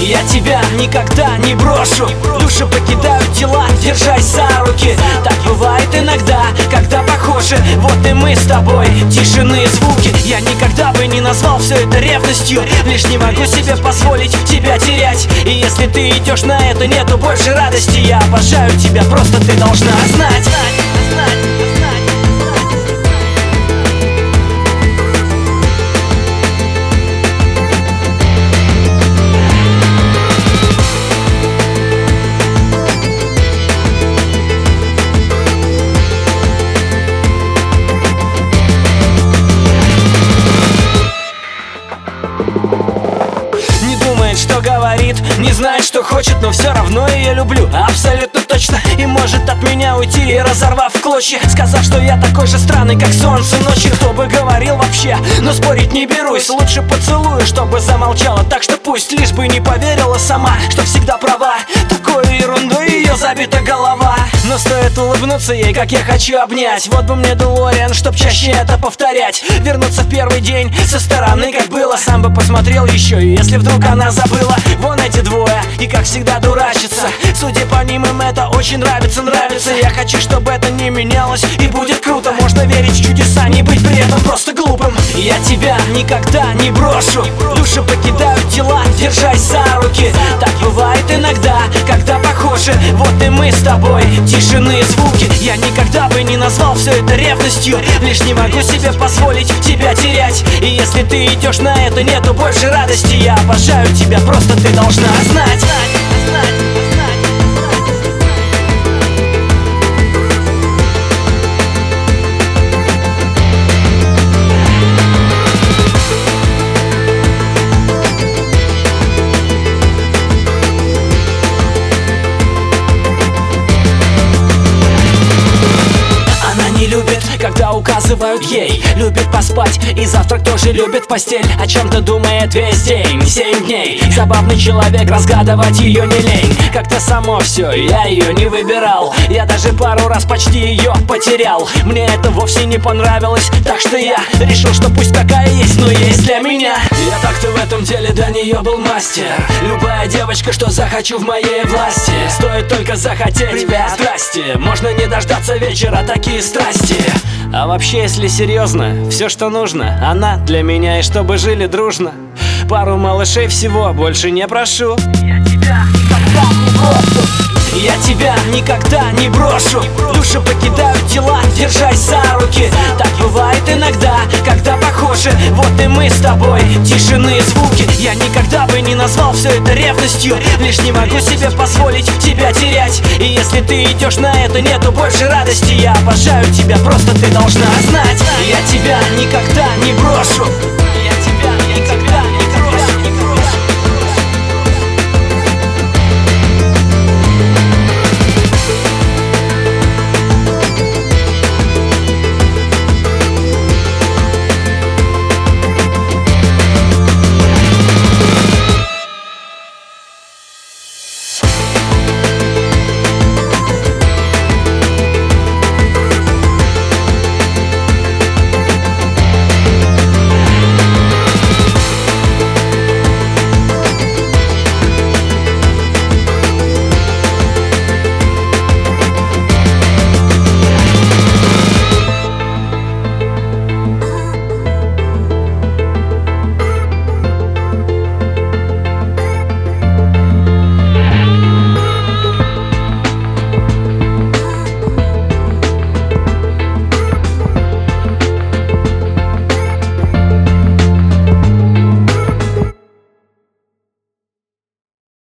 Я тебя никогда не брошу. Души покидают тела, держась за руки. Так бывает иногда, когда похожи. Вот и мы с тобой, тишины и звуки. Я никогда бы не назвал все это ревностью. Лишь не могу себе позволить тебя терять. И если ты идешь на это, нету больше радости. Я обожаю тебя, просто ты должна знать. Что говорит, не знает, что хочет, но все равно ее люблю. Абсолютно точно. И может от меня уйти, разорвав в клочья, сказав, что я такой же странный, как солнце ночью. Кто бы говорил вообще, но спорить не берусь. Лучше поцелую, чтобы замолчала. Так что пусть, лишь бы не поверила сама, что всегда права. Такой ерундой ее забита голова. Но стоит улыбнуться ей, как я хочу обнять. Вот бы мне Делориан, чтоб чаще это повторять. Вернуться в первый день со стороны, как было. Сам бы посмотрел еще, и если вдруг она забыла. Вон эти двое, и как всегда дурачатся. Судя по ним, им это очень нравится. Я хочу, чтобы это не менялось, и будет круто. Можно верить в чудеса, не быть при этом просто глупым. Я тебя никогда не брошу. Души покидают тела, держась за руки. Так бывает иногда, когда похожи. Вот и мы с тобой, тишины и звуки. Я никогда бы не назвал все это ревностью. Лишь не могу себе позволить тебя терять. И если ты идешь на это, нету больше радости. Я обожаю тебя, просто ты должна знать. Когда указывают ей, любит поспать, и завтрак тоже любит постель. О чем-то думает весь день, 7 дней. Забавный человек, разгадывать ее не лень. Как-то само все, я ее не выбирал. Я даже пару раз почти ее потерял. Мне это вовсе не понравилось, так что я решил, что пусть какая есть, но есть для меня. Я так-то в этом деле до нее был мастер. Любая девочка, что захочу, в моей власти. Стоит только захотеть, здрасте. Можно не дождаться вечера, такие страсти. А вообще, если серьезно, все, что нужно, она для меня, и чтобы жили дружно. Пару малышей всего, больше не прошу. Я тебя никогда не брошу. Души покидают тела, держась за руки. Так бывает иногда, когда похожи. Вот и мы с тобой, тишины и звуки. Я никогда бы не назвал все это ревностью. Лишь не могу себе позволить тебя терять. И если ты идешь на это, нету больше радости. Я обожаю тебя, просто ты должна знать. Я тебя никогда не брошу.